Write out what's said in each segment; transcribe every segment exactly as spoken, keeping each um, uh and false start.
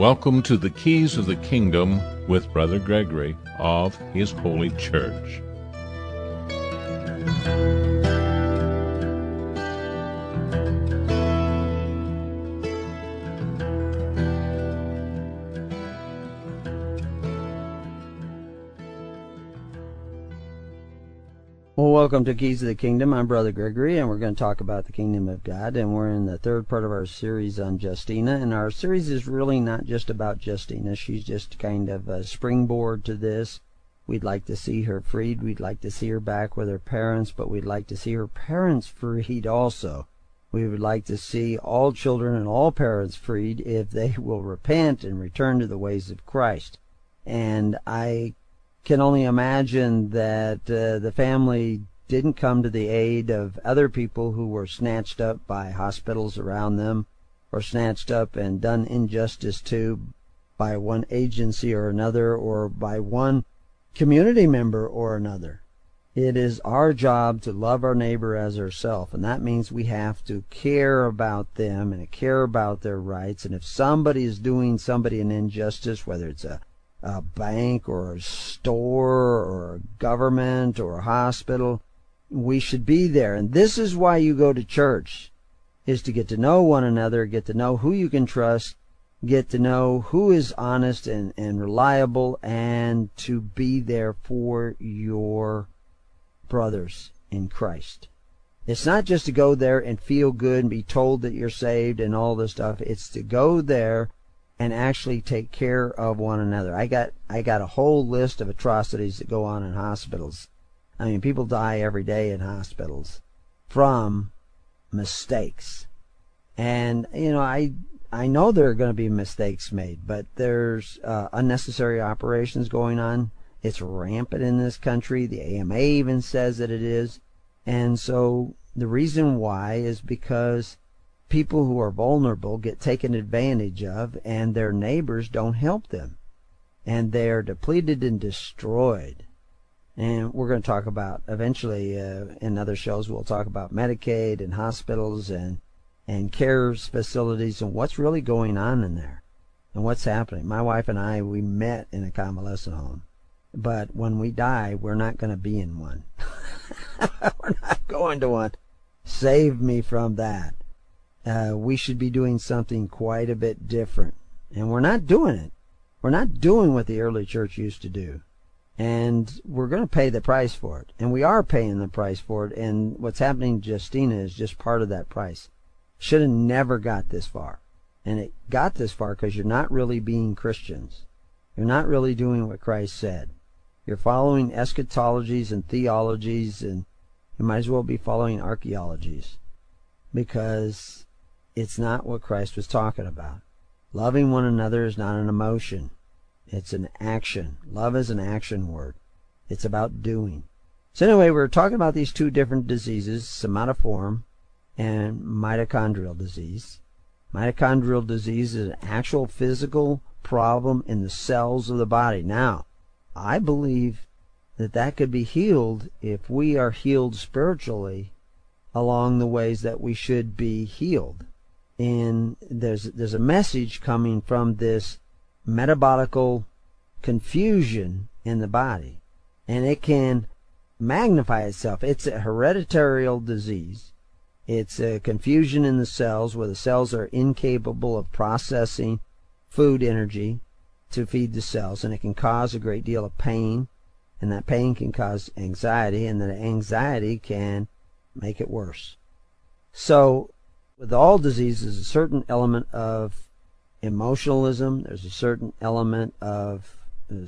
Welcome to the Keys of the Kingdom with Brother Gregory of His Holy Church. Well, welcome to Keys of the Kingdom. I'm Brother Gregory, and we're going to talk about the Kingdom of God, and we're in the third part of our series on Justina, and our series is really not just about Justina. She's just kind of a springboard to this. We'd like to see her freed. We'd like to see her back with her parents, but we'd like to see her parents freed also. We would like to see all children and all parents freed if they will repent and return to the ways of Christ. And I can only imagine that uh, the family didn't come to the aid of other people who were snatched up by hospitals around them, or snatched up and done injustice to by one agency or another, or by one community member or another. It is our job to love our neighbor as ourselves, and that means we have to care about them and care about their rights. And if somebody is doing somebody an injustice, whether it's a a bank or a store or a government or a hospital, we should be there. And this is why you go to church, is to get to know one another, get to know who you can trust, get to know who is honest and, and reliable, and to be there for your brothers in Christ. It's not just to go there and feel good and be told that you're saved and all this stuff. It's to go there and actually take care of one another. I got I got a whole list of atrocities that go on in hospitals. I mean, people die every day in hospitals from mistakes. And, you know, I I know there are going to be mistakes made, but there's uh, unnecessary operations going on. It's rampant in this country. The A M A even says that it is. And so the reason why is because people who are vulnerable get taken advantage of, and their neighbors don't help them. And they are depleted and destroyed. And we're going to talk about, eventually, uh, in other shows, we'll talk about Medicaid and hospitals and, and care facilities and what's really going on in there and what's happening. My wife and I, we met in a convalescent home. But when we die, we're not going to be in one. We're not going to one. Save me from that. Uh, we should be doing something quite a bit different. And we're not doing it. We're not doing what the early church used to do. And we're going to pay the price for it. And we are paying the price for it. And what's happening to Justina is just part of that price. Should have never got this far. And it got this far because you're not really being Christians. You're not really doing what Christ said. You're following eschatologies and theologies, and you might as well be following archaeologies. Because it's not what Christ was talking about. Loving one another is not an emotion. It's an action. Love is an action word. It's about doing. So anyway, we're talking about these two different diseases, somatoform and mitochondrial disease. Mitochondrial disease is an actual physical problem in the cells of the body. Now, I believe that that could be healed if we are healed spiritually along the ways that we should be healed. And there's there's a message coming from this metabolical confusion in the body, and it can magnify itself. It's a hereditary disease. It's a confusion in the cells where the cells are incapable of processing food energy to feed the cells, and it can cause a great deal of pain, and that pain can cause anxiety, and that anxiety can make it worse. So with all diseases, a certain element of emotionalism, there's a certain element of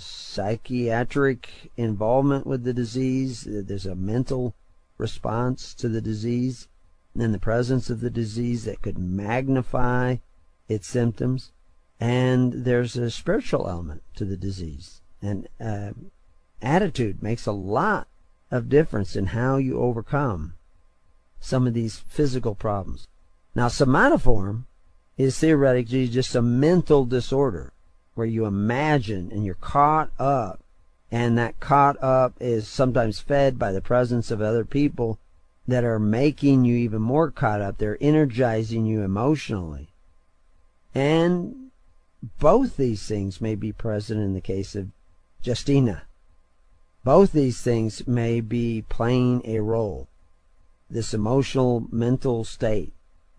psychiatric involvement with the disease, there's a mental response to the disease, and in the presence of the disease that could magnify its symptoms, and there's a spiritual element to the disease. And uh, attitude makes a lot of difference in how you overcome some of these physical problems. Now, somatoform is theoretically just a mental disorder where you imagine and you're caught up, and that caught up is sometimes fed by the presence of other people that are making you even more caught up. They're energizing you emotionally. And both these things may be present in the case of Justina. Both these things may be playing a role. This emotional, mental state.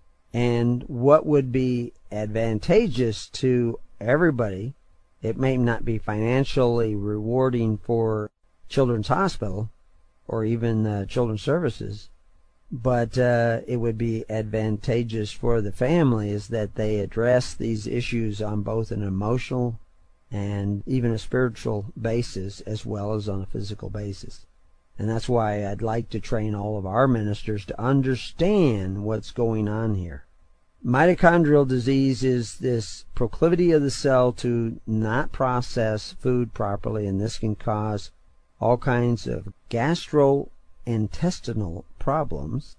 And what would be advantageous to everybody, it may not be financially rewarding for Children's Hospital or even uh, Children's Services, but uh, it would be advantageous for the family is that they address these issues on both an emotional and even a spiritual basis as well as on a physical basis. And that's why I'd like to train all of our ministers to understand what's going on here. Mitochondrial disease is this proclivity of the cell to not process food properly, and this can cause all kinds of gastrointestinal problems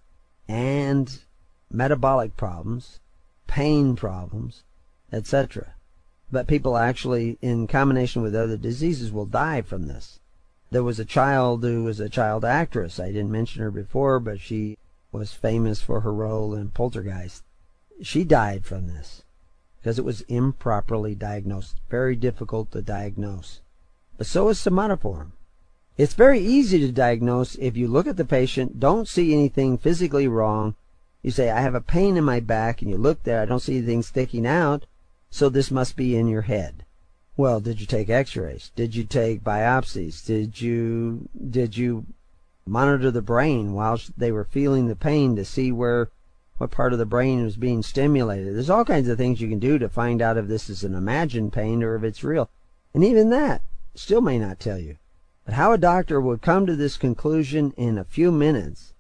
and metabolic problems, pain problems, et cetera. But people actually, in combination with other diseases, will die from this. There was a child who was a child actress. I didn't mention her before, but she was famous for her role in Poltergeist. She died from this because it was improperly diagnosed. Very difficult to diagnose. But so is somatoform. It's very easy to diagnose if you look at the patient, don't see anything physically wrong. You say, I have a pain in my back, and you look there, I don't see anything sticking out, so this must be in your head. Well, did you take x-rays? Did you take biopsies? Did you, did you monitor the brain while they were feeling the pain to see where what part of the brain was being stimulated? There's all kinds of things you can do to find out if this is an imagined pain or if it's real. And even that still may not tell you. But how a doctor would come to this conclusion in a few minutes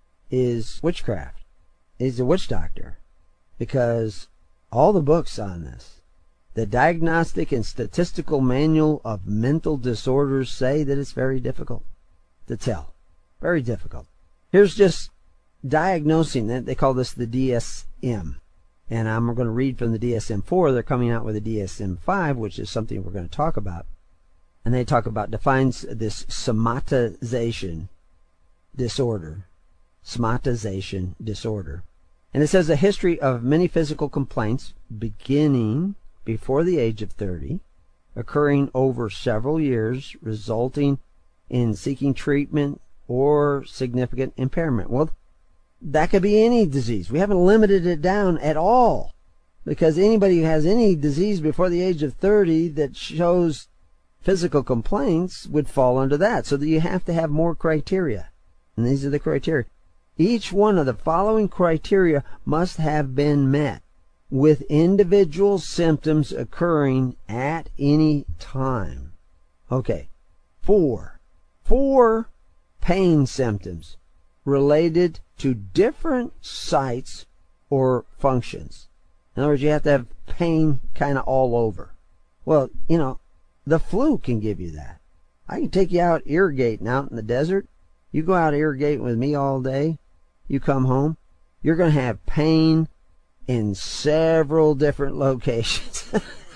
is witchcraft. He's a witch doctor. Because all the books on this, the Diagnostic and Statistical Manual of Mental Disorders, say that it's very difficult to tell. Very difficult. Here's just diagnosing it. They call this the D S M. And I'm going to read from the D S M four. They're coming out with a D S M five, which is something we're going to talk about. And they talk about, defines this somatization disorder. Somatization disorder. And it says a history of many physical complaints beginning before the age of thirty, occurring over several years, resulting in seeking treatment or significant impairment. Well, that could be any disease. We haven't limited it down at all, because anybody who has any disease before the age of thirty that shows physical complaints would fall under that. So that you have to have more criteria. And these are the criteria. Each one of the following criteria must have been met with individual symptoms occurring at any time. Okay. Four. Four pain symptoms related to different sites or functions. In other words, you have to have pain kind of all over. Well, you know, the flu can give you that. I can take you out irrigating out in the desert. You go out irrigating with me all day. You come home. You're going to have pain in several different locations.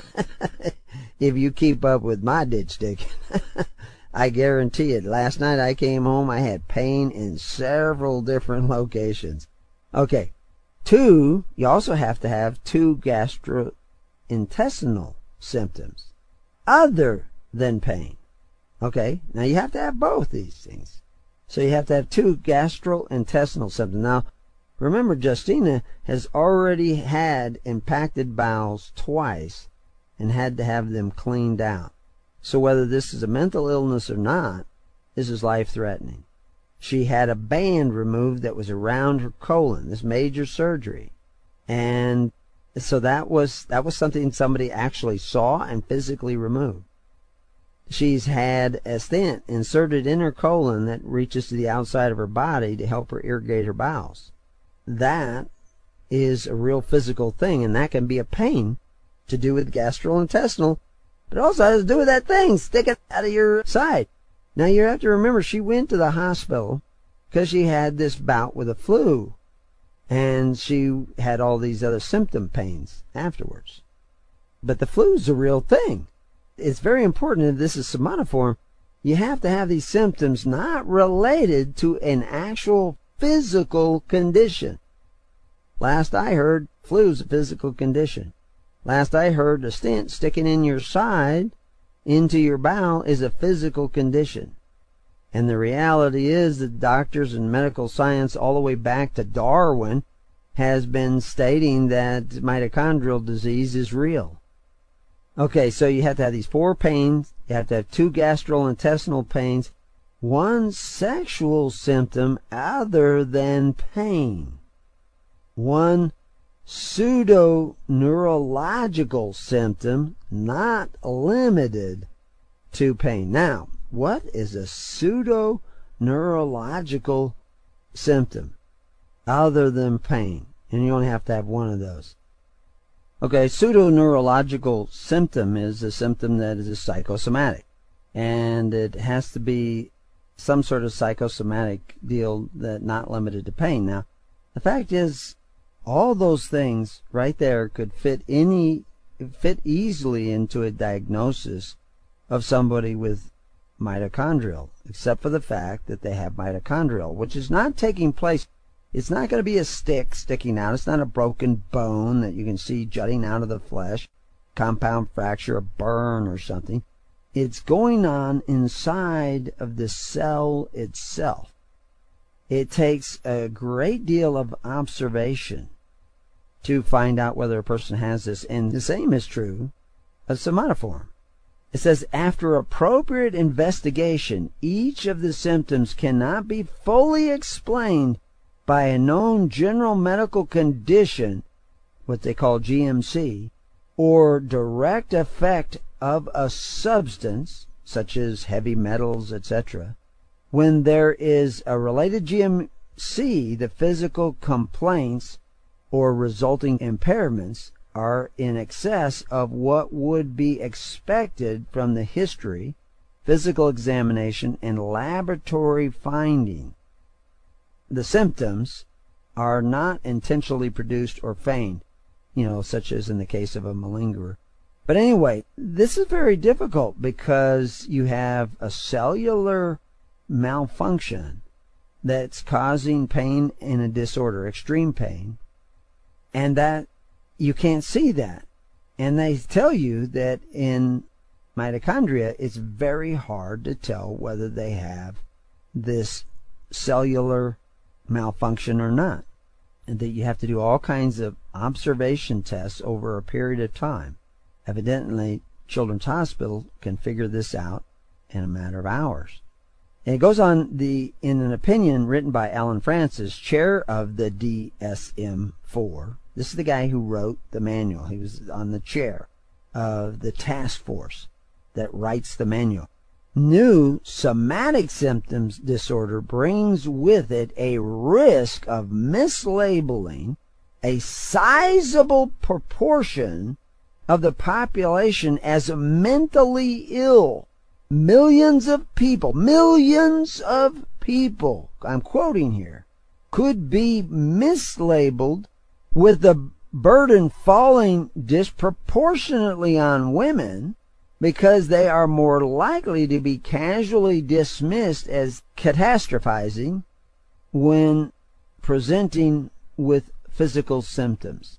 If you keep up with my ditch digging. I guarantee it. Last night I came home, I had pain in several different locations. Okay. Two, you also have to have two gastrointestinal symptoms other than pain. Okay? Now you have to have both these things. So you have to have two gastrointestinal symptoms. Now, remember, Justina has already had impacted bowels twice and had to have them cleaned out. So whether this is a mental illness or not, this is life-threatening. She had a band removed that was around her colon, this major surgery. And so that was that was something somebody actually saw and physically removed. She's had a stent inserted in her colon that reaches to the outside of her body to help her irrigate her bowels. That is a real physical thing, and that can be a pain to do with gastrointestinal, but it also has to do with that thing sticking out of your side. Now you have to remember, she went to the hospital because she had this bout with the flu, and she had all these other symptom pains afterwards. But the flu's a real thing. It's very important, if this is somatoform, you have to have these symptoms not related to an actual physical condition. Last I heard, flu's a physical condition. Last I heard, a stent sticking in your side into your bowel is a physical condition. And the reality is that doctors and medical science all the way back to Darwin has been stating that mitochondrial disease is real. Okay, so you have to have these four pains. You have to have two gastrointestinal pains, one sexual symptom other than pain, one pseudo-neurological symptom not limited to pain. Now, what is a pseudo-neurological symptom other than pain? And you only have to have one of those. Okay, pseudo-neurological symptom is a symptom that is psychosomatic. And it has to be some sort of psychosomatic deal that not limited to pain. Now, the fact is, all those things right there could fit any fit easily into a diagnosis of somebody with mitochondrial, except for the fact that they have mitochondrial, which is not taking place. It's not going to be a stick sticking out. It's not a broken bone that you can see jutting out of the flesh, compound fracture, a burn or something. It's going on inside of the cell itself. It takes a great deal of observation to find out whether a person has this, and the same is true of somatoform. It says, after appropriate investigation, each of the symptoms cannot be fully explained by a known general medical condition, what they call G M C, or direct effect of a substance, such as heavy metals, et cetera. When there is a related G M C, the physical complaints or resulting impairments are in excess of what would be expected from the history, physical examination, and laboratory finding. The symptoms are not intentionally produced or feigned, you know, such as in the case of a malingerer. But anyway, this is very difficult because you have a cellular malfunction that's causing pain and a disorder, extreme pain, and that you can't see that. And they tell you that in mitochondria, it's very hard to tell whether they have this cellular malfunction or not, and that you have to do all kinds of observation tests over a period of time. Evidently, Children's Hospital can figure this out in a matter of hours. And it goes on, the in an opinion written by Alan Francis, chair of the D S M four. This is the guy who wrote the manual. He was on the chair of the task force that writes the manual. New somatic symptoms disorder brings with it a risk of mislabeling a sizable proportion of the population as mentally ill. Millions of people, millions of people, I'm quoting here, could be mislabeled, with the burden falling disproportionately on women, because they are more likely to be casually dismissed as catastrophizing when presenting with physical symptoms.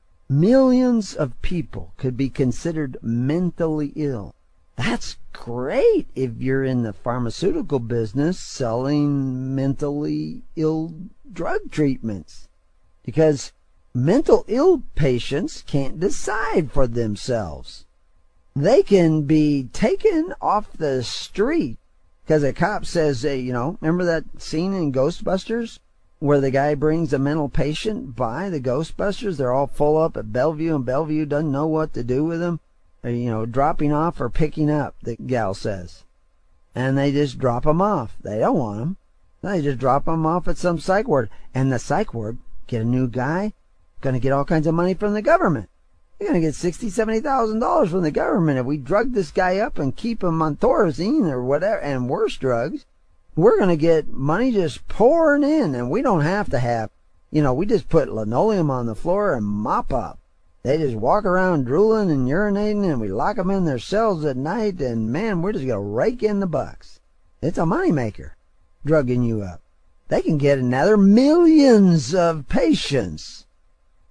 Millions of people could be considered mentally ill. That's great if you're in the pharmaceutical business selling mentally ill drug treatments, because mental ill patients can't decide for themselves. They can be taken off the street because a cop says, hey, you know, remember that scene in Ghostbusters where the guy brings a mental patient by the Ghostbusters? They're all full up at Bellevue, and Bellevue doesn't know what to do with them. Or, you know, dropping off or picking up, the gal says. And they just drop them off. They don't want them. They just drop them off at some psych ward. And the psych ward, get a new guy, going to get all kinds of money from the government. You're going to get sixty thousand dollars, seventy thousand dollars from the government if we drug this guy up and keep him on Thorazine or whatever, and worse drugs. We're going to get money just pouring in, and we don't have to have, you know, we just put linoleum on the floor and mop up. They just walk around drooling and urinating, and we lock them in their cells at night, and man, we're just going to rake in the bucks. It's a moneymaker, drugging you up. They can get another millions of patients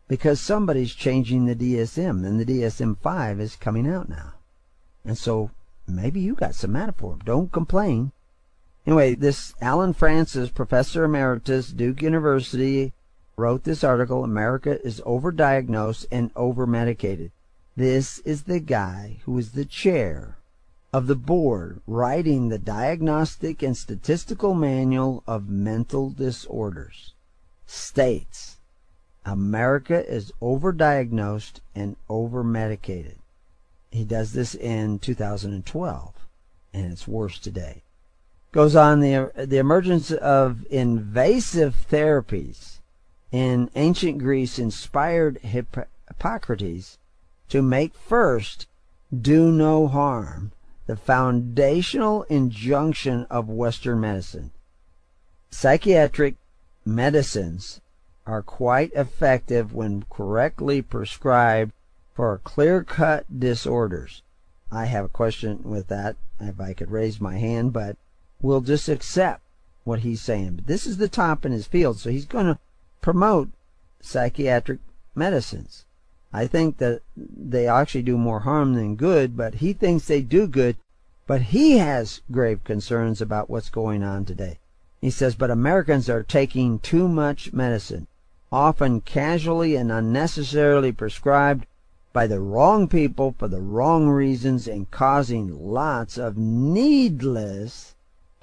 because somebody's changing the D S M, and the D S M five is coming out now. And so maybe you got some Matterport. Don't complain. Anyway, this Alan Francis, Professor Emeritus, Duke University, wrote this article, America is Overdiagnosed and Overmedicated. This is the guy who is the chair of the board writing the Diagnostic and Statistical Manual of Mental Disorders. States, America is overdiagnosed and overmedicated. He does this in two thousand twelve, and it's worse today. Goes on, the, the emergence of invasive therapies in ancient Greece inspired Hipp- Hippocrates to make first, do no harm, the foundational injunction of Western medicine. Psychiatric medicines are quite effective when correctly prescribed for clear-cut disorders. I have a question with that, if I could raise my hand, but we'll just accept what he's saying. But this is the top in his field, so he's going to promote psychiatric medicines. I think that they actually do more harm than good, but he thinks they do good, but he has grave concerns about what's going on today. He says, but Americans are taking too much medicine, often casually and unnecessarily prescribed by the wrong people for the wrong reasons and causing lots of needless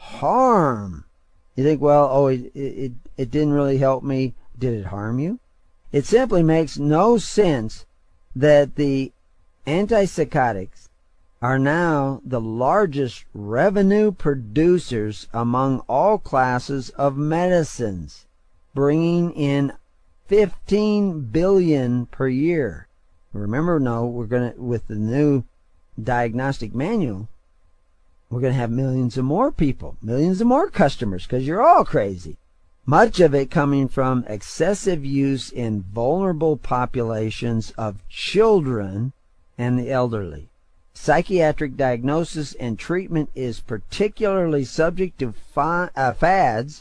harm. You think, well, oh, it, it, it didn't really help me. Did it harm you? It simply makes no sense that the antipsychotics are now the largest revenue producers among all classes of medicines, bringing in fifteen billion dollars per year. Remember, no, we're going to, with the new diagnostic manual, we're going to have millions of more people, millions of more customers, because you're all crazy. Much of it coming from excessive use in vulnerable populations of children and the elderly. Psychiatric diagnosis and treatment is particularly subject to fi- uh, fads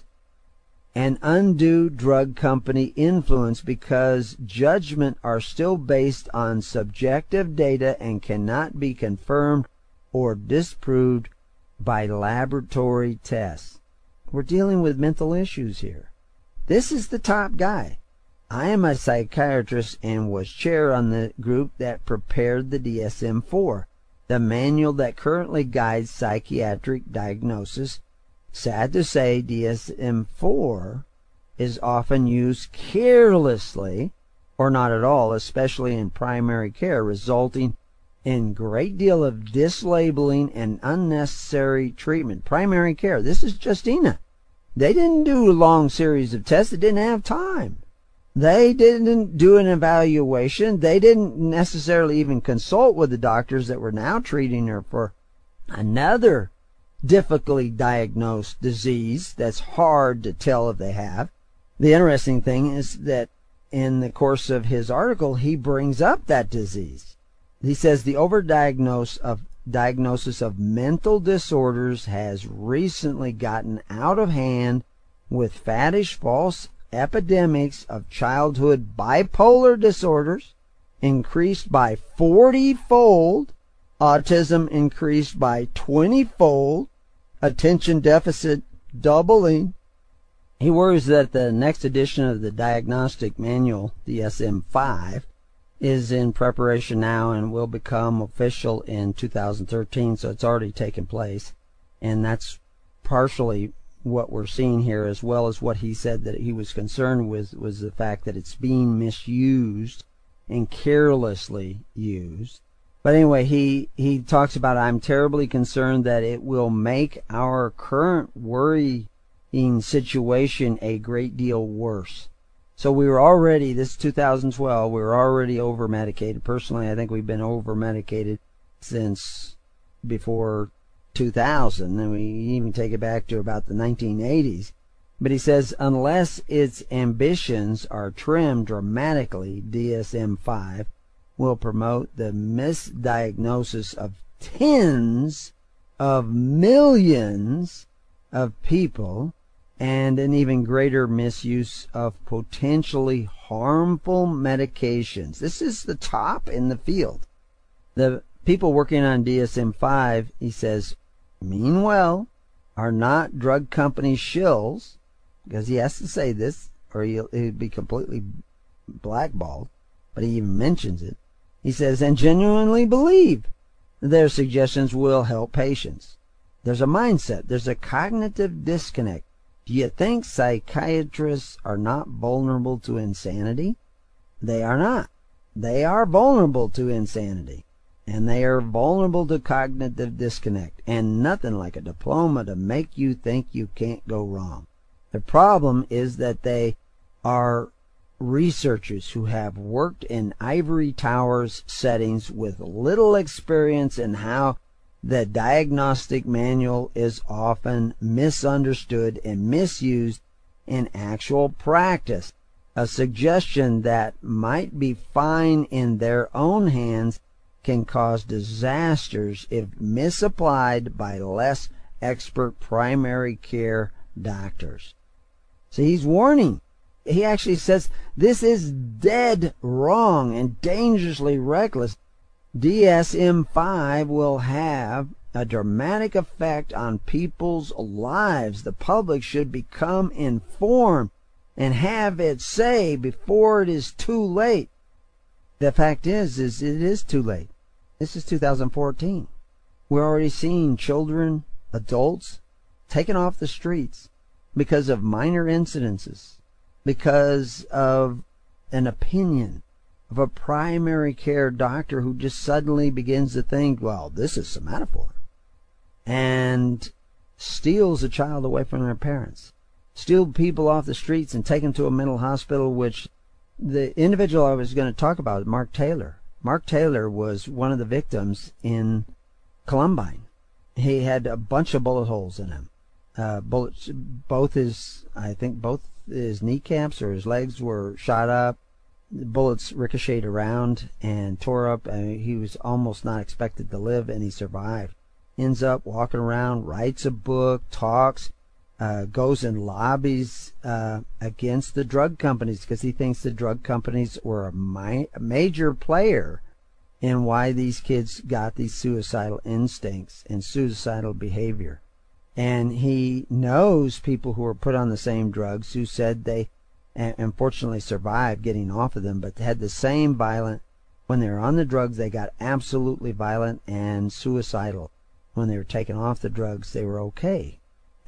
and undue drug company influence because judgment are still based on subjective data and cannot be confirmed or disproved by laboratory tests. We're dealing with mental issues here. This is the top guy. I am a psychiatrist and was chair on the group that prepared the D S M four, the manual that currently guides psychiatric diagnosis. Sad to say, D S M four is often used carelessly or not at all, especially in primary care, resulting in great deal of dislabeling and unnecessary treatment. Primary care. This is Justina. They didn't do a long series of tests. They didn't have time. They didn't do an evaluation. They didn't necessarily even consult with the doctors that were now treating her for another difficultly diagnosed disease that's hard to tell if they have. The interesting thing is that in the course of his article, he brings up that disease. He says the overdiagnosis of diagnosis of mental disorders has recently gotten out of hand with faddish false epidemics of childhood bipolar disorders increased by forty-fold, autism increased by twenty-fold, attention deficit doubling. He worries that the next edition of the diagnostic manual, D S M five, is in preparation now and will become official in two thousand thirteen, so it's already taken place. And that's partially what we're seeing here, as well as what he said that he was concerned with was the fact that it's being misused and carelessly used. But anyway, he, he talks about, I'm terribly concerned that it will make our current worrying situation a great deal worse. So we were already, this is two thousand twelve, we were already over-medicated. Personally, I think we've been over-medicated since before two thousand, and we even take it back to about the nineteen eighties. But he says, unless its ambitions are trimmed dramatically, D S M five will promote the misdiagnosis of tens of millions of people and an even greater misuse of potentially harmful medications. This is the top in the field. The people working on D S M five, he says, meanwhile, are not drug companies shills, because he has to say this or he'll, he'd be completely blackballed, but he even mentions it. He says, and genuinely believe their suggestions will help patients. There's a mindset, there's a cognitive disconnect. Do you think psychiatrists are not vulnerable to insanity? They are not. They are vulnerable to insanity. And they are vulnerable to cognitive disconnect. And nothing like a diploma to make you think you can't go wrong. The problem is that they are researchers who have worked in ivory towers settings with little experience in how the diagnostic manual is often misunderstood and misused in actual practice. A suggestion that might be fine in their own hands can cause disasters if misapplied by less expert primary care doctors. So he's warning. He actually says this is dead wrong and dangerously reckless. D S M five will have a dramatic effect on people's lives. The public should become informed and have its say before it is too late. The fact is, is it is too late. This is two thousand fourteen. We're already seeing children, adults, taken off the streets because of minor incidences, because of an opinion of a primary care doctor who just suddenly begins to think, well, this is somatophore, and steals a child away from their parents, steal people off the streets and take them to a mental hospital, which the individual I was going to talk about is Mark Taylor. Mark Taylor was one of the victims in Columbine. He had a bunch of bullet holes in him. Uh, bullets, both his, I think both his kneecaps or his legs were shot up. Bullets ricocheted around and tore up. I mean, he was almost not expected to live, and he survived. Ends up walking around, writes a book, talks, uh, goes and lobbies uh, against the drug companies because he thinks the drug companies were a, mi- a major player in why these kids got these suicidal instincts and suicidal behavior. And he knows people who were put on the same drugs who said they unfortunately survived getting off of them, but had the same violent. When they were on the drugs, they got absolutely violent and suicidal. When they were taken off the drugs, they were okay.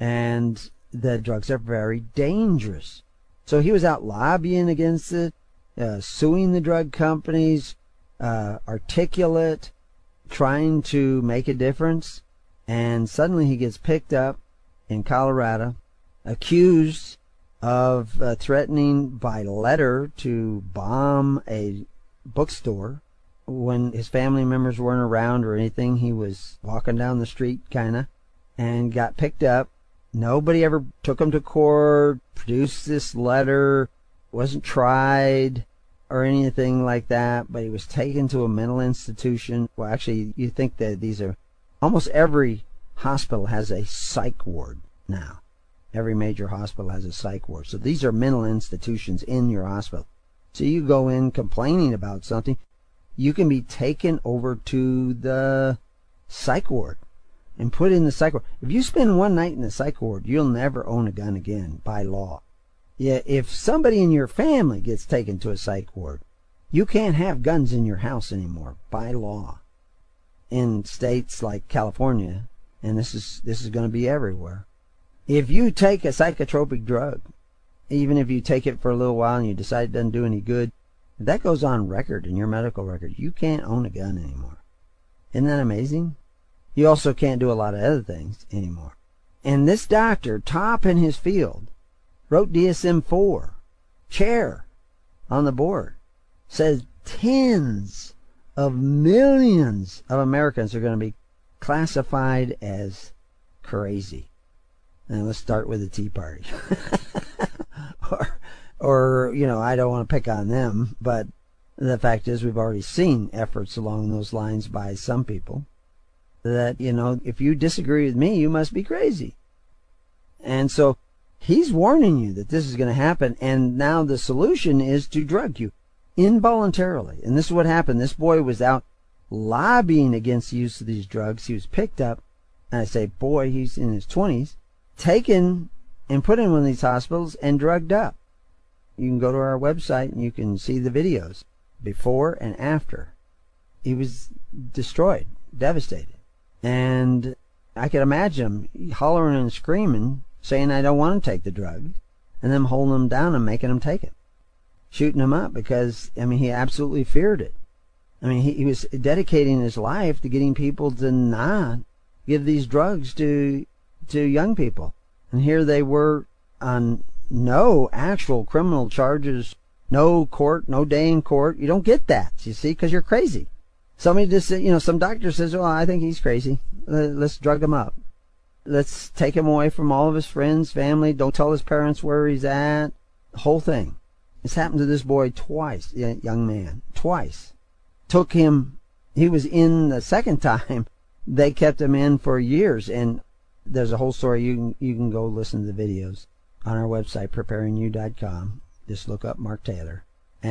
And the drugs are very dangerous. So he was out lobbying against it, uh, suing the drug companies, uh, articulate, trying to make a difference. And suddenly he gets picked up in Colorado, accused of uh, threatening by letter to bomb a bookstore. When his family members weren't around or anything, he was walking down the street, kind of, and got picked up. Nobody ever took him to court, produced this letter, wasn't tried or anything like that, but he was taken to a mental institution. Well, actually, you think that these are, almost every hospital has a psych ward now. Every major hospital has a psych ward. So these are mental institutions in your hospital. So you go in complaining about something, you can be taken over to the psych ward and put in the psych ward. If you spend one night in the psych ward, you'll never own a gun again by law. Yeah, if somebody in your family gets taken to a psych ward, you can't have guns in your house anymore by law. In states like California, and this is this is going to be everywhere. If you take a psychotropic drug, even if you take it for a little while and you decide it doesn't do any good, if that goes on record in your medical record, you can't own a gun anymore. Isn't that amazing? You also can't do a lot of other things anymore. And this doctor, top in his field, wrote D S M four, chair on the board, says tens of millions of Americans are going to be classified as crazy. And let's start with the Tea Party. or, or, you know, I don't want to pick on them, but the fact is we've already seen efforts along those lines by some people that, you know, if you disagree with me, you must be crazy. And so He's warning you that this is going to happen, and now the solution is to drug you involuntarily. And this is what happened. This boy was out lobbying against the use of these drugs. He was picked up, and I say, boy, he's in his twenties, taken and put in one of these hospitals and drugged up. You can go to our website and you can see the videos before and after. He was destroyed, devastated. And I could imagine him hollering and screaming, saying, I don't want to take the drug, and them holding him down and making him take it, shooting him up because, I mean, he absolutely feared it. I mean, he, he was dedicating his life to getting people to not give these drugs to to young people. And here they were on no actual criminal charges, no court, no day in court. You don't get that, you see, because you're crazy. Somebody just, you know, some doctor says, well, I think he's crazy. Let's drug him up. Let's take him away from all of his friends, family. Don't tell his parents where he's at. The whole thing. It's happened to this boy twice, young man, twice. Took him, he was in the second time. They kept him in for years. And there's a whole story. You can, you can go listen to the videos on our website, preparing you dot com. Just look up Mark Taylor.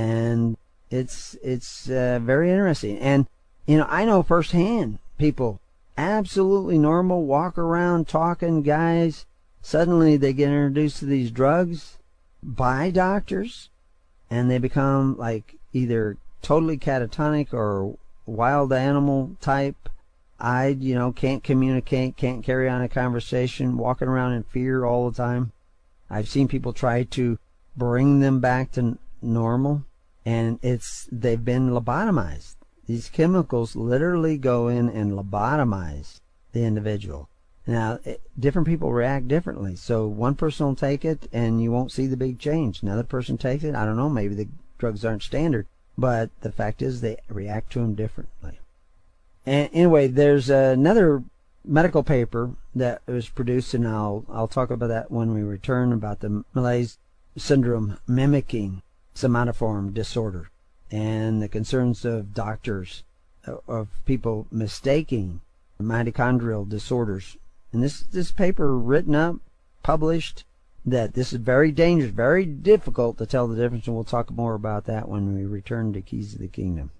And it's, it's uh, very interesting. And, you know, I know firsthand people, absolutely normal, walk around talking guys. Suddenly they get introduced to these drugs by doctors, and they become like either totally catatonic or wild animal type. I, you know, can't communicate, can't carry on a conversation, walking around in fear all the time. I've seen people try to bring them back to normal, and it's they've been lobotomized. These chemicals literally go in and lobotomize the individual. Now, it, different people react differently. So one person will take it and you won't see the big change. Another person takes it. I don't know. Maybe the drugs aren't standard. But the fact is they react to them differently. And anyway, there's another medical paper that was produced, and I'll, I'll talk about that when we return, about the malaise syndrome mimicking somatoform disorder, and the concerns of doctors, of people mistaking mitochondrial disorders. And this this paper written up, published, that this is very dangerous, very difficult to tell the difference, and we'll talk more about that when we return to Keys of the Kingdom.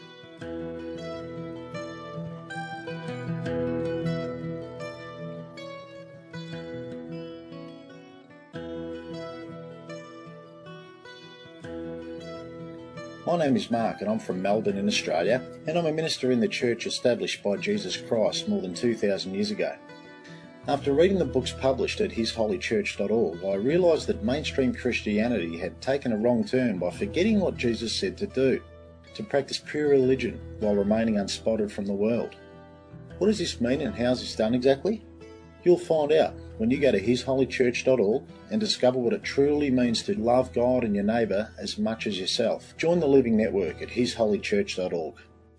My name is Mark, and I'm from Melbourne in Australia, and I'm a minister in the church established by Jesus Christ more than two thousand years ago. After reading the books published at his holy church dot org, I realised that mainstream Christianity had taken a wrong turn by forgetting what Jesus said to do, to practice pure religion while remaining unspotted from the world. What does this mean, and how is this done exactly? You'll find out when you go to his holy church dot org and discover what it truly means to love God and your neighbour as much as yourself. Join the Living Network at his holy church dot org.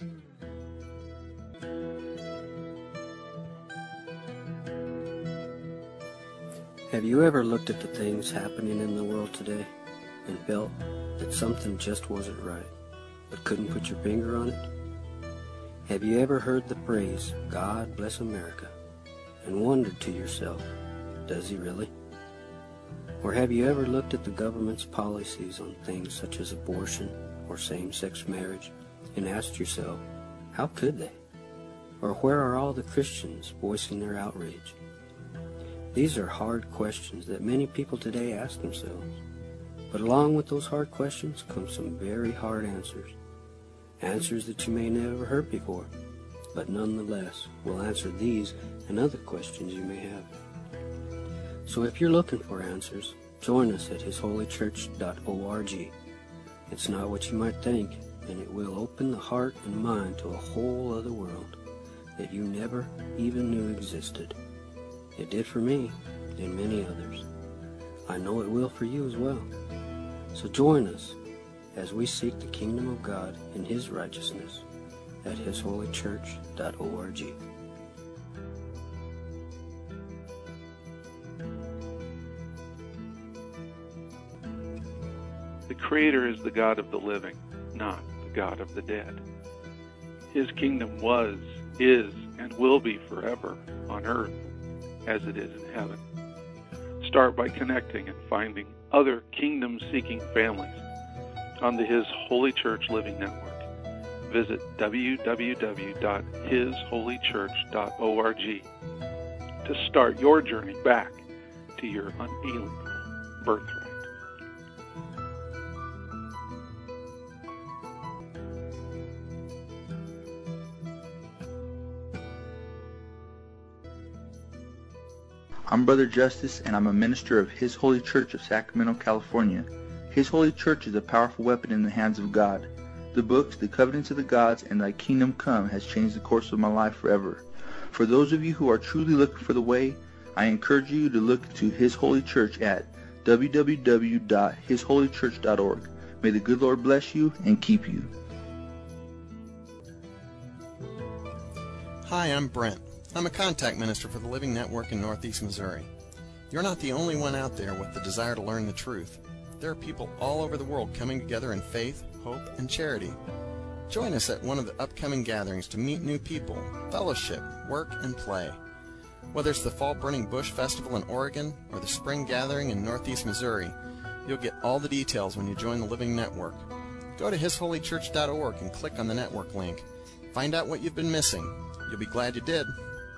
Have you ever looked at the things happening in the world today and felt that something just wasn't right, but couldn't put your finger on it? Have you ever heard the phrase, God bless America, and wondered to yourself, does he really? Or have you ever looked at the government's policies on things such as abortion or same-sex marriage and asked yourself, how could they? Or where are all the Christians voicing their outrage? These are hard questions that many people today ask themselves. But along with those hard questions come some very hard answers. Answers that you may never heard before, but nonetheless will answer these and other questions you may have. So if you're looking for answers, join us at his holy church dot org. It's not what you might think, and it will open the heart and mind to a whole other world that you never even knew existed. It did for me and many others. I know it will for you as well. So join us as we seek the kingdom of God and his righteousness at his holy church dot org. The Creator is the God of the living, not the God of the dead. His kingdom was, is, and will be forever on earth as it is in heaven. Start by connecting and finding other kingdom-seeking families on the His Holy Church Living Network. Visit w w w dot his holy church dot org to start your journey back to your unalienable birthright. I'm Brother Justice, and I'm a minister of His Holy Church of Sacramento, California. His Holy Church is a powerful weapon in the hands of God. The books, The Covenants of the Gods, and Thy Kingdom Come has changed the course of my life forever. For those of you who are truly looking for the way, I encourage you to look to His Holy Church at w w w dot his holy church dot org. May the good Lord bless you and keep you. Hi, I'm Brent. I'm a contact minister for the Living Network in Northeast Missouri. You're not the only one out there with the desire to learn the truth. There are people all over the world coming together in faith, hope, and charity. Join us at one of the upcoming gatherings to meet new people, fellowship, work, and play. Whether it's the Fall Burning Bush Festival in Oregon or the Spring Gathering in Northeast Missouri, you'll get all the details when you join the Living Network. Go to his holy church dot org and click on the network link. Find out what you've been missing. You'll be glad you did.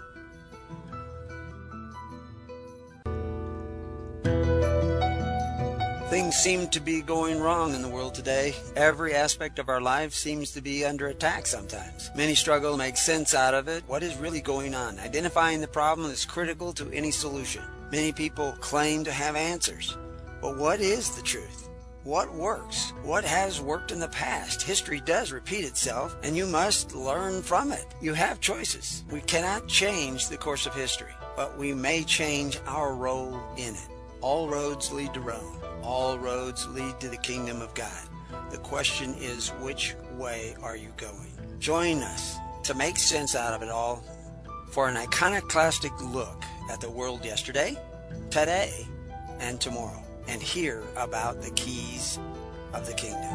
Things seem to be going wrong in the world today. Every aspect of our life seems to be under attack sometimes. Many struggle to make sense out of it. What is really going on? Identifying the problem is critical to any solution. Many people claim to have answers. But what is the truth? What works? What has worked in the past? History does repeat itself, and you must learn from it. You have choices. We cannot change the course of history, but we may change our role in it. All roads lead to Rome. All roads lead to the kingdom of God. The question is, which way are you going? Join us to make sense out of it all for an iconoclastic look at the world yesterday, today, and tomorrow, and hear about the keys of the kingdom.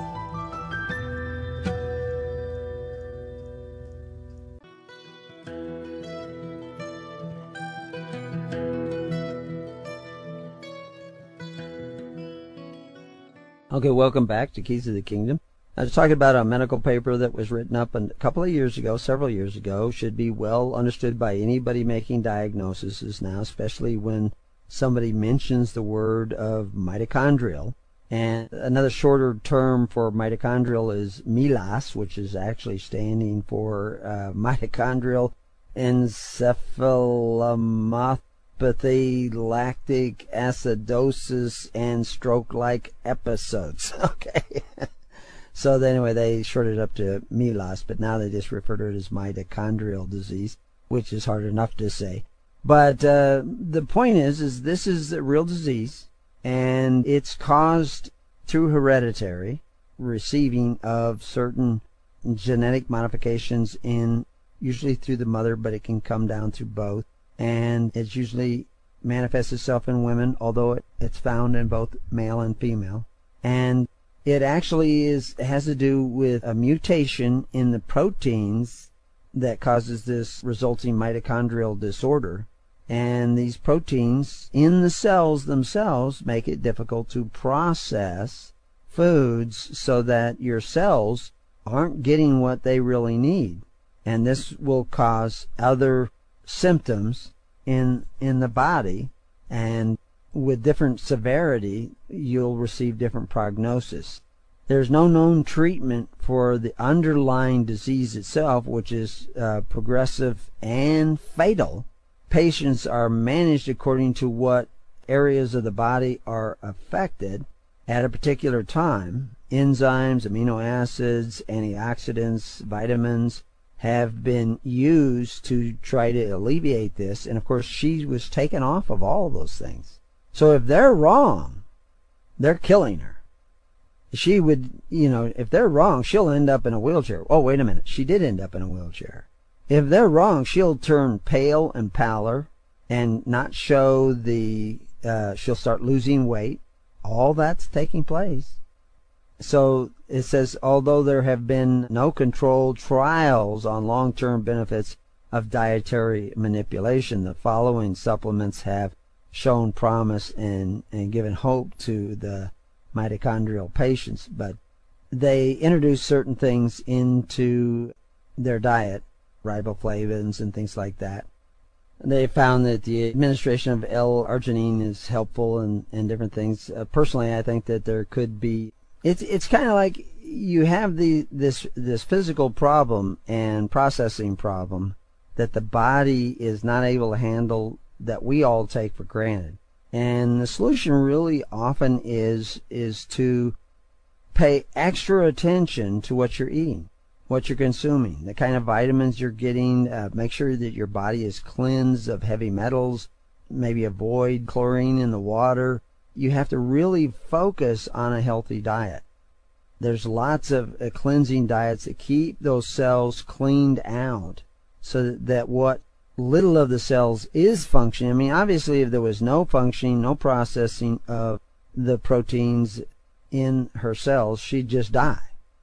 Okay, welcome back to Keys of the Kingdom. I was talking about a medical paper that was written up a couple of years ago, several years ago, should be well understood by anybody making diagnoses now, especially when somebody mentions the word of mitochondrial. And another shorter term for mitochondrial is MILAS, which is actually standing for uh, mitochondrial encephalomyopathy. Pathy, lactic acidosis, and stroke-like episodes. Okay. So anyway, they shorted it up to MILAS, but now they just refer to it as mitochondrial disease, which is hard enough to say. But uh, the point is, is this is a real disease, and it's caused through hereditary receiving of certain genetic modifications in, usually through the mother, but it can come down through both. And it usually manifests itself in women, although it, it's found in both male and female. And it actually is has to do with a mutation in the proteins that causes this resulting mitochondrial disorder. And these proteins in the cells themselves make it difficult to process foods so that your cells aren't getting what they really need. And this will cause other symptoms in in the body, and with different severity you'll receive different prognosis. There's no known treatment for the underlying disease itself, which is uh, progressive and fatal. Patients are managed according to what areas of the body are affected at a particular time. Enzymes, amino acids, antioxidants, vitamins have been used to try to alleviate this, and of course she was taken off of all of those things. So if they're wrong, they're killing her. She would, you know, if they're wrong, she'll end up in a wheelchair. Oh, wait a minute, she did end up in a wheelchair. If they're wrong, she'll turn pale and pallor and not show the, uh, she'll start losing weight. All that's taking place. So it says, although there have been no controlled trials on long-term benefits of dietary manipulation, the following supplements have shown promise and, and given hope to the mitochondrial patients, but they introduced certain things into their diet, riboflavins and things like that. They found that the administration of L-arginine is helpful and, and different things. Uh, personally, I think that there could be, it's it's kind of like you have the this this physical problem and processing problem that the body is not able to handle, that we all take for granted. And the solution really often is is to pay extra attention to what you're eating, what you're consuming, the kind of vitamins you're getting. Uh, make sure that your body is cleansed of heavy metals. Maybe avoid chlorine in the water. You have to really focus on a healthy diet. There's lots of uh, cleansing diets that keep those cells cleaned out so that, that what little of the cells is functioning. I mean, obviously, if there was no functioning, no processing of the proteins in her cells, she'd just die.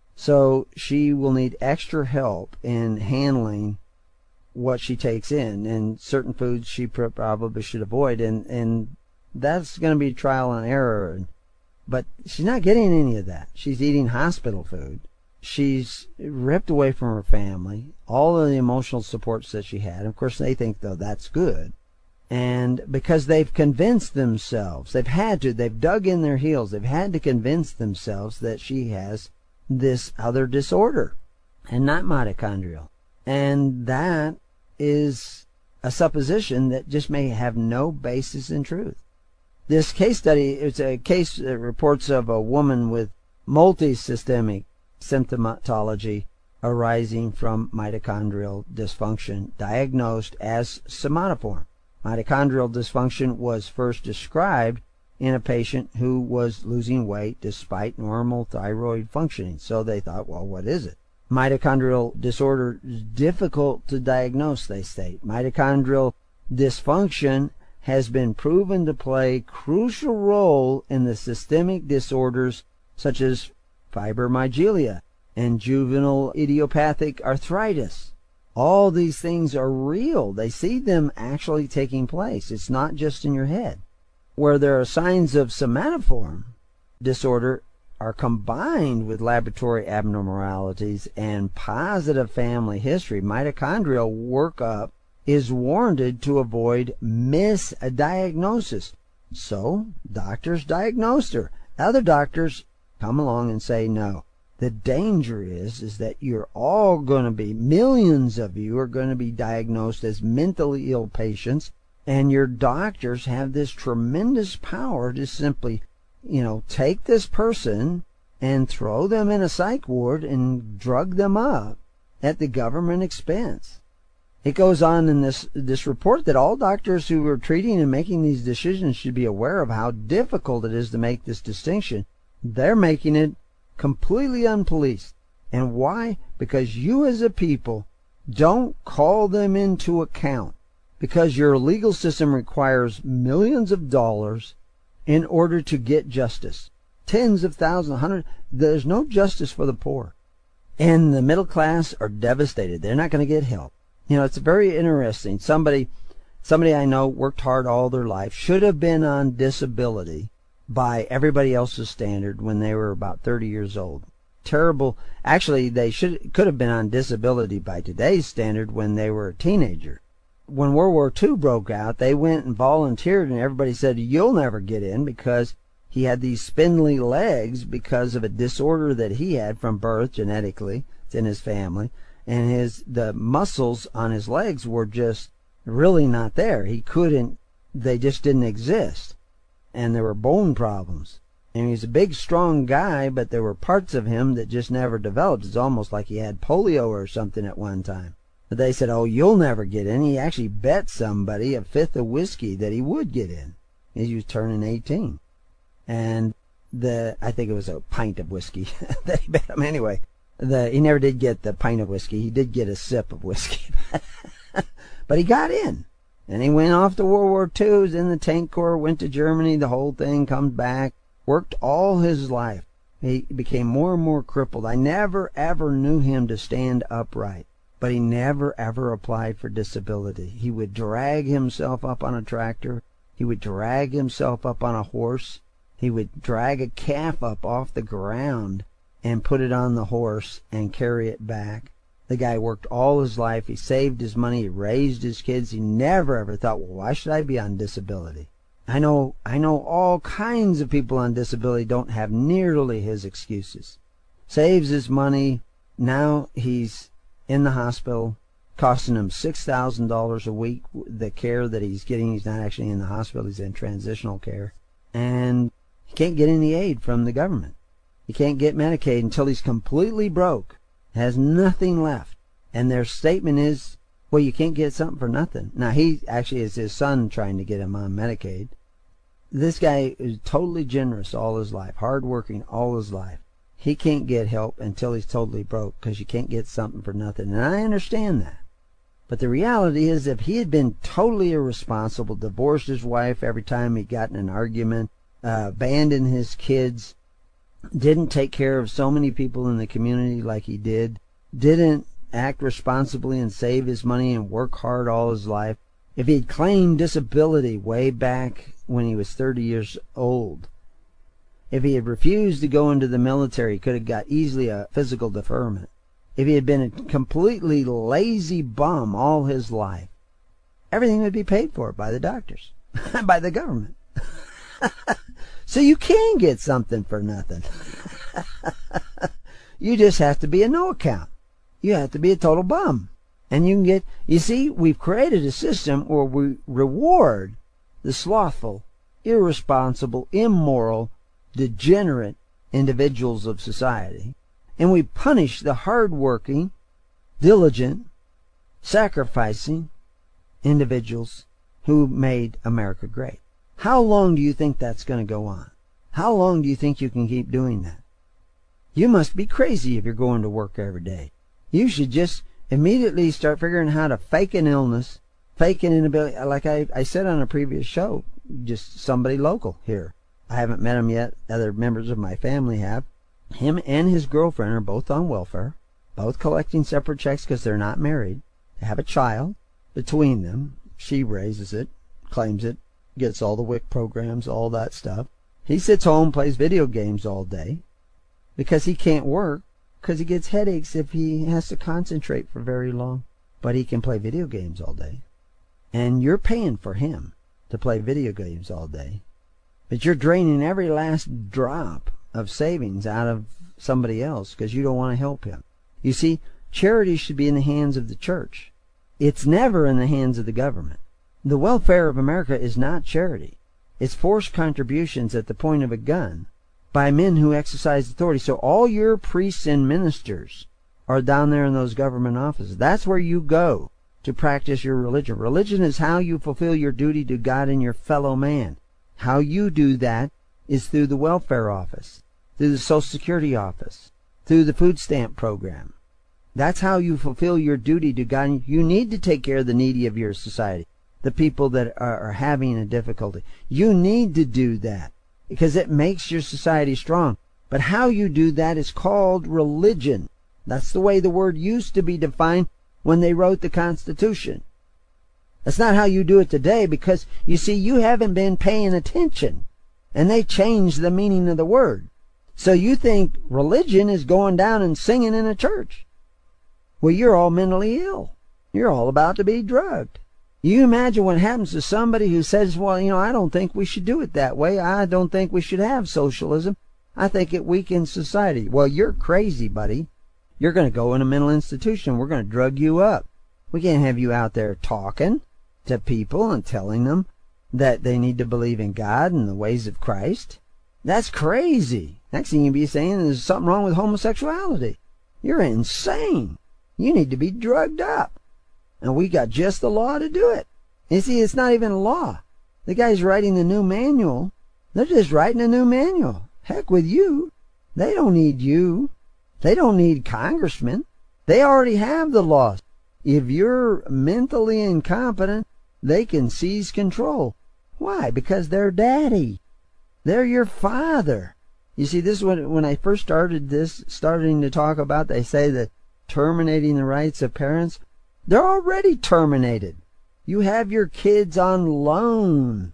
So she will need extra help in handling what she takes in, and certain foods she probably should avoid, and, and that's going to be trial and error. But she's not getting any of that. She's eating hospital food. She's ripped away from her family, all of the emotional supports that she had. Of course, they think, though, that's good. And because they've convinced themselves, they've had to, they've dug in their heels, they've had to convince themselves that she has this other disorder and not mitochondrial. And that is a supposition that just may have no basis in truth. This case study, it's a case that reports of a woman with multisystemic symptomatology arising from mitochondrial dysfunction, diagnosed as somatoform. Mitochondrial dysfunction was first described in a patient who was losing weight despite normal thyroid functioning. So they thought, well, what is it? Mitochondrial disorder is difficult to diagnose, they state. Mitochondrial dysfunction has been proven to play a crucial role in the systemic disorders such as fibromyalgia and juvenile idiopathic arthritis. All these things are real. They see them actually taking place. It's not just in your head. Where there are signs of somatoform disorder are combined with laboratory abnormalities and positive family history, mitochondrial workup is warranted to avoid misdiagnosis. So doctors diagnosed her. Other doctors come along and say no. The danger is, is that you're all going to be, millions of you are going to be diagnosed as mentally ill patients, and your doctors have this tremendous power to simply, you know, take this person and throw them in a psych ward and drug them up at the government expense. It goes on in this this report that all doctors who are treating and making these decisions should be aware of how difficult it is to make this distinction. They're making it completely unpoliced. And why? Because you as a people don't call them into account. Because your legal system requires millions of dollars in order to get justice. Tens of thousands, hundreds. There's no justice for the poor. And the middle class are devastated. They're not going to get help. You know, it's very interesting. Somebody, somebody I know worked hard all their life, should have been on disability by everybody else's standard when they were about thirty years old. Terrible. Actually, they should could have been on disability by today's standard when they were a teenager. When World War Two broke out, they went and volunteered, and everybody said, you'll never get in, because he had these spindly legs because of a disorder that he had from birth, genetically. It's in his family. And his the muscles on his legs were just really not there. He couldn't, they just didn't exist. And there were bone problems. And he's a big, strong guy, but there were parts of him that just never developed. It's almost like he had polio or something at one time. But they said, oh, you'll never get in. He actually bet somebody a fifth of whiskey that he would get in. He was turning eighteen. And the I think it was a pint of whiskey that he bet him anyway. The, he never did get the pint of whiskey. He did get a sip of whiskey. But he got in. And he went off to World War Two, was in the tank corps, went to Germany, the whole thing, comes back, worked all his life. He became more and more crippled. I never, ever knew him to stand upright. But he never, ever applied for disability. He would drag himself up on a tractor He would drag himself up on a horse. He would drag a calf up off the ground and put it on the horse and carry it back. The guy worked all his life. He saved his money. He raised his kids. He never ever thought, well, why should I be on disability? I know, I know all kinds of people on disability don't have nearly his excuses. Saves his money. Now he's in the hospital, costing him six thousand dollars a week, the care that he's getting. He's not actually in the hospital. He's in transitional care. And he can't get any aid from the government. He can't get Medicaid until he's completely broke, has nothing left. And their statement is, well, you can't get something for nothing. Now, he actually is his son trying to get him on Medicaid. This guy is totally generous all his life, hardworking all his life. He can't get help until he's totally broke because you can't get something for nothing. And I understand that. But the reality is, if he had been totally irresponsible, divorced his wife every time he got in an argument, uh, abandoned his kids, didn't take care of so many people in the community like he did, didn't act responsibly and save his money and work hard all his life, if he'd claimed disability way back when he was thirty years old, if he had refused to go into the military, he could have got easily a physical deferment. If he had been a completely lazy bum all his life, everything would be paid for by the doctors, by the government. So you can get something for nothing. You just have to be a no account. You have to be a total bum. And you can get, you see, we've created a system where we reward the slothful, irresponsible, immoral, degenerate individuals of society, and we punish the hard-working, diligent, sacrificing individuals who made America great. How long do you think that's going to go on? How long do you think you can keep doing that? You must be crazy if you're going to work every day. You should just immediately start figuring how to fake an illness, fake an inability, like I, I said on a previous show, just somebody local here. I haven't met him yet. Other members of my family have. Him and his girlfriend are both on welfare, both collecting separate checks because they're not married. They have a child between them. She raises it, claims it, gets all the W I C programs, all that stuff. He sits home, plays video games all day because he can't work, because he gets headaches if he has to concentrate for very long. But he can play video games all day. And you're paying for him to play video games all day. But you're draining every last drop of savings out of somebody else because you don't want to help him. You see, charity should be in the hands of the church. It's never in the hands of the government. The welfare of America is not charity. It's forced contributions at the point of a gun by men who exercise authority. So all your priests and ministers are down there in those government offices. That's where you go to practice your religion. Religion is how you fulfill your duty to God and your fellow man. How you do that is through the welfare office, through the Social Security office, through the food stamp program. That's how you fulfill your duty to God. You need to take care of the needy of your society, the people that are, are having a difficulty. You need to do that because it makes your society strong. But how you do that is called religion. That's the way the word used to be defined when they wrote the Constitution. That's not how you do it today because, you see, you haven't been paying attention. And they changed the meaning of the word. So you think religion is going down and singing in a church. Well, you're all mentally ill. You're all about to be drugged. You imagine what happens to somebody who says, well, you know, I don't think we should do it that way. I don't think we should have socialism. I think it weakens society. Well, you're crazy, buddy. You're going to go in a mental institution. We're going to drug you up. We can't have you out there talking to people and telling them that they need to believe in God and the ways of Christ. That's crazy. Next thing you'll be saying there's something wrong with homosexuality. You're insane. You need to be drugged up. And we got just the law to do it. You see, it's not even a law. The guy's writing the new manual. They're just writing a new manual. Heck with you. They don't need you. They don't need congressmen. They already have the laws. If you're mentally incompetent, they can seize control. Why? Because they're daddy. They're your father. You see, this is when, when I first started this, starting to talk about, they say that terminating the rights of parents, they're already terminated. You have your kids on loan.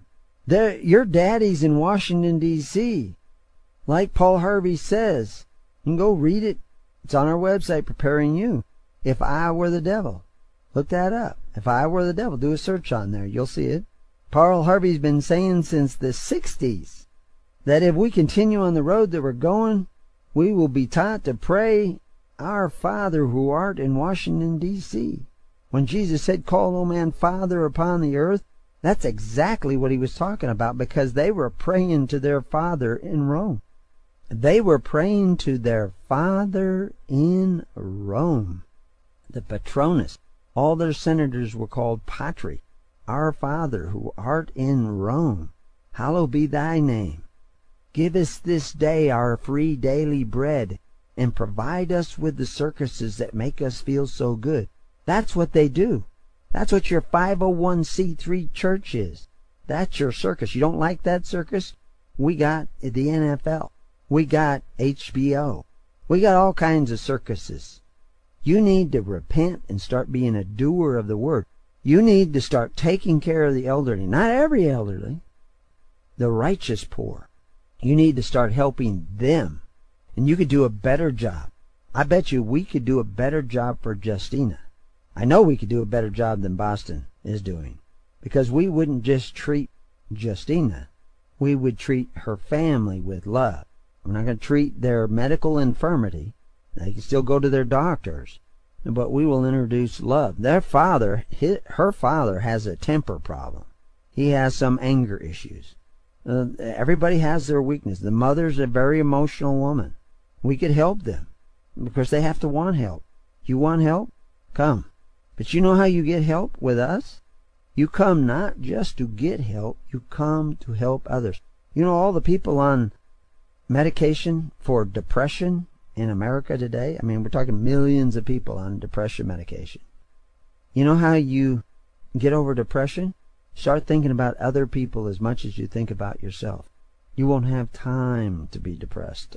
They're, your daddy's in Washington, D C Like Paul Harvey says. You can go read it. It's on our website, Preparing You. If I Were the Devil. Look that up. If I Were the Devil. Do a search on there. You'll see it. Paul Harvey's been saying since the sixties that if we continue on the road that we're going, we will be taught to pray, Our Father who art in Washington, D C When Jesus said, call no man Father upon the earth, that's exactly what he was talking about, because they were praying to their Father in Rome. They were praying to their Father in Rome, the Patronus. All their senators were called Patri. Our Father who art in Rome, hallowed be thy name. Give us this day our free daily bread, and provide us with the circuses that make us feel so good. That's what they do. That's what your five oh one c three church is. That's your circus. You don't like that circus? We got the N F L. We got H B O. We got all kinds of circuses. You need to repent and start being a doer of the word. You need to start taking care of the elderly. Not every elderly. The righteous poor. You need to start helping them. And you could do a better job. I bet you we could do a better job for Justina. I know we could do a better job than Boston is doing. Because we wouldn't just treat Justina. We would treat her family with love. We're not going to treat their medical infirmity. They can still go to their doctors. But we will introduce love. Their father, his, her father, has a temper problem. He has some anger issues. Uh, everybody has their weakness. The mother's a very emotional woman. We could help them because they have to want help. You want help? Come. But you know how you get help with us? You come not just to get help, you come to help others. You know all the people on medication for depression in America today? I mean, we're talking millions of people on depression medication. You know how you get over depression? Start thinking about other people as much as you think about yourself. You won't have time to be depressed.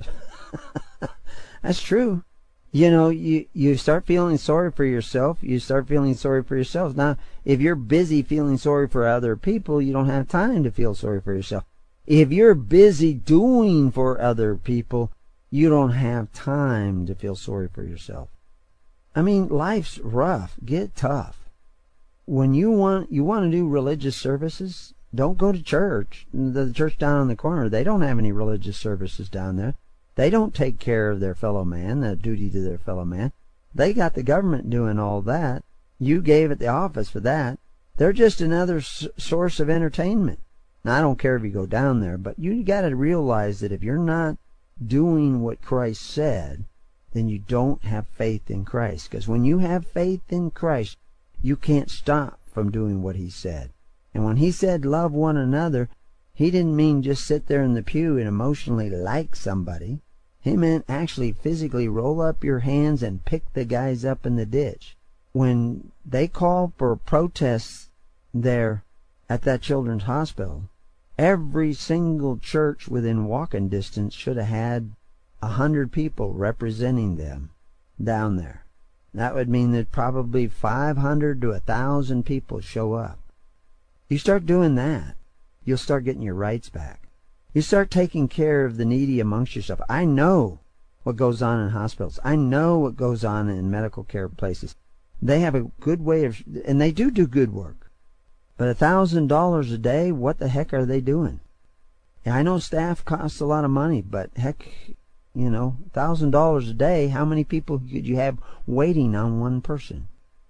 That's true. You know, you, you start feeling sorry for yourself. You start feeling sorry for yourself. Now, if you're busy feeling sorry for other people, you don't have time to feel sorry for yourself. If you're busy doing for other people, you don't have time to feel sorry for yourself. I mean, life's rough. Get tough. When you want you want to do religious services, don't go to church. The church down on the corner, they don't have any religious services down there. They don't take care of their fellow man, the duty to their fellow man. They got the government doing all that. You gave it the office for that. They're just another s- source of entertainment. Now, I don't care if you go down there, but you got to realize that if you're not doing what Christ said, then you don't have faith in Christ. Because when you have faith in Christ, you can't stop from doing what he said. And when he said love one another, he didn't mean just sit there in the pew and emotionally like somebody. He meant actually physically roll up your hands and pick the guys up in the ditch. When they called for protests there at that children's hospital, every single church within walking distance should have had a hundred people representing them down there. That would mean that probably five hundred to a thousand people show up. You start doing that, you'll start getting your rights back. You start taking care of the needy amongst yourself. I know what goes on in hospitals. I know what goes on in medical care places. They have a good way of, and they do do good work. But a thousand dollars a day, what the heck are they doing? Yeah, I know staff costs a lot of money, but heck, you know, a thousand dollars a day, how many people could you have waiting on one person?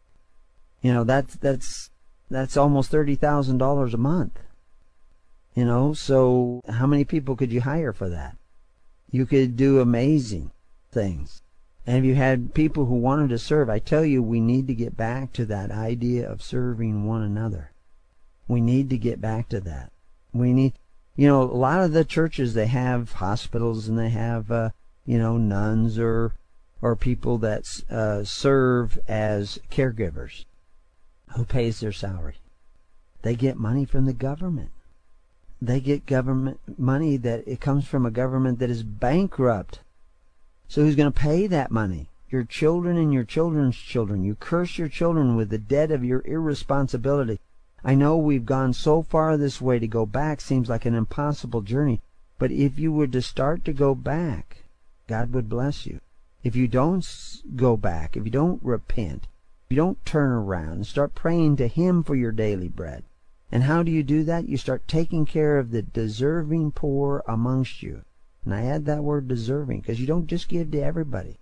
You know, that's that's that's almost thirty thousand dollars a month. You know, so how many people could you hire for that? You could do amazing things. And if you had people who wanted to serve, I tell you, we need to get back to that idea of serving one another. We need to get back to that. We need, you know, a lot of the churches, they have hospitals and they have, uh, you know, nuns or or people that uh, serve as caregivers. Who pays their salary? They get money from the government. They get government money that it comes from a government that is bankrupt. So who's going to pay that money? Your children and your children's children. You curse your children with the debt of your irresponsibility. I know we've gone so far this way, to go back seems like an impossible journey. But if you were to start to go back, God would bless you. If you don't go back, if you don't repent, if you don't turn around and start praying to Him for your daily bread. And how do you do that? You start taking care of the deserving poor amongst you. And I add that word deserving, because you don't just give to everybody.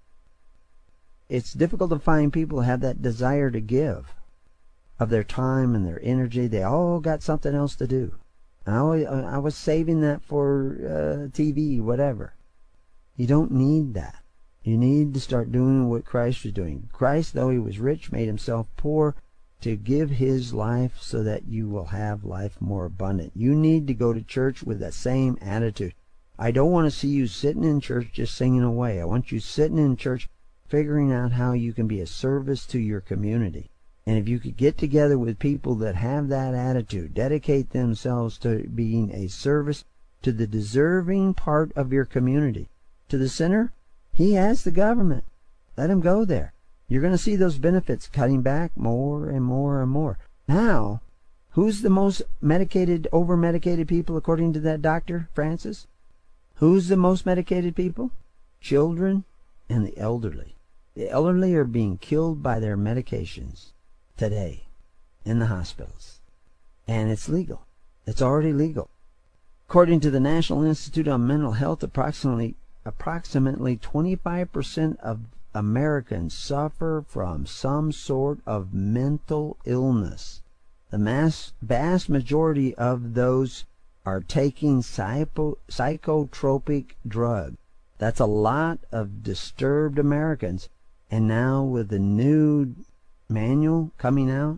It's difficult to find people who have that desire to give of their time and their energy. They all got something else to do. And I, always, I was saving that for uh, T V, whatever. You don't need that. You need to start doing what Christ was doing. Christ, though He was rich, made Himself poor to give His life so that you will have life more abundant. You need to go to church with that same attitude. I don't want to see you sitting in church just singing away. I want you sitting in church figuring out how you can be a service to your community. And if you could get together with people that have that attitude, dedicate themselves to being a service to the deserving part of your community. To the sinner, he has the government. Let him go there. You're going to see those benefits cutting back more and more and more. Now, who's the most medicated, over-medicated people according to that doctor, Francis? Who's the most medicated people? Children and the elderly. The elderly are being killed by their medications today in the hospitals. And it's legal. It's already legal. According to the National Institute on Mental Health, approximately approximately twenty-five percent of Americans suffer from some sort of mental illness. The mass, vast majority of those are taking psycho, psychotropic drugs. That's a lot of disturbed Americans. And now with the new manual coming out,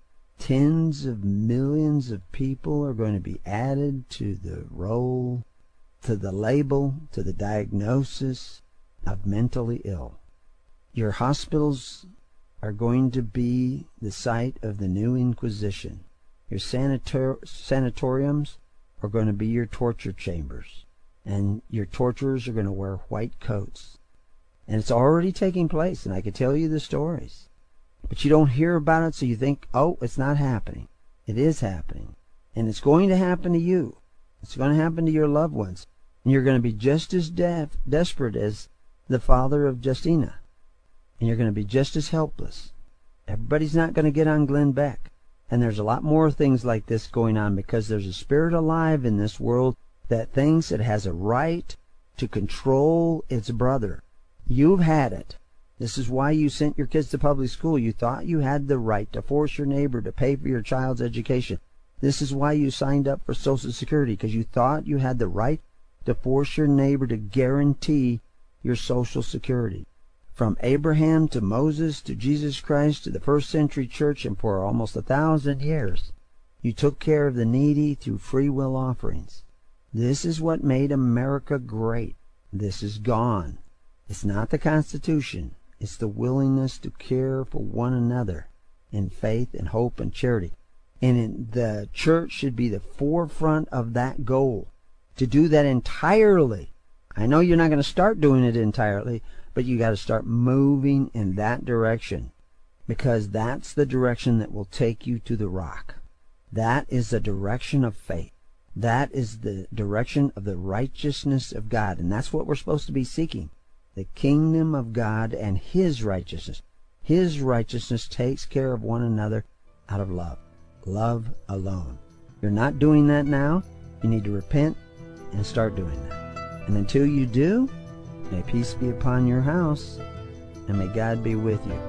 tens of millions of people are going to be added to the roll, to the label, to the diagnosis of mentally ill. Your hospitals are going to be the site of the new Inquisition. Your sanator- sanatoriums are going to be your torture chambers. And your torturers are going to wear white coats. And it's already taking place, and I can tell you the stories. But you don't hear about it, so you think, oh, it's not happening. It is happening. And it's going to happen to you. It's going to happen to your loved ones. And you're going to be just as deaf, desperate as the father of Justina. And you're going to be just as helpless. Everybody's not going to get on Glenn Beck. And there's a lot more things like this going on, because there's a spirit alive in this world that thinks it has a right to control its brother. You've had it. This is why you sent your kids to public school. You thought you had the right to force your neighbor to pay for your child's education. This is why you signed up for Social Security, because you thought you had the right to force your neighbor to guarantee your Social Security. From Abraham to Moses to Jesus Christ to the first century church, and for almost a thousand years, you took care of the needy through free will offerings. This is what made America great. This is gone. It's not the Constitution. It's the willingness to care for one another in faith and hope and charity. And in, the church should be the forefront of that goal. To do that entirely. I know you're not going to start doing it entirely, but you got to start moving in that direction, because that's the direction that will take you to the rock. That is the direction of faith. That is the direction of the righteousness of God, and that's what we're supposed to be seeking. The kingdom of God and His righteousness. His righteousness takes care of one another out of love. Love alone. You're not doing that now. You need to repent and start doing that. And until you do, may peace be upon your house, and may God be with you.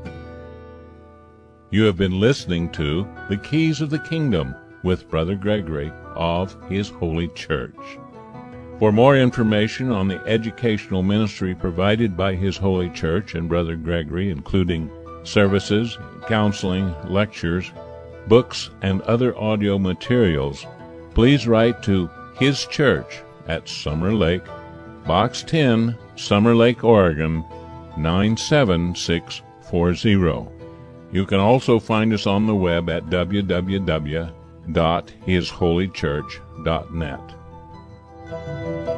You have been listening to The Keys of the Kingdom with Brother Gregory of His Holy Church. For more information on the educational ministry provided by His Holy Church and Brother Gregory, including services, counseling, lectures, books, and other audio materials, please write to His Church at Summer Lake, Box ten, Summer Lake, Oregon, nine seven six four zero. You can also find us on the web at w w w dot his holy church dot net.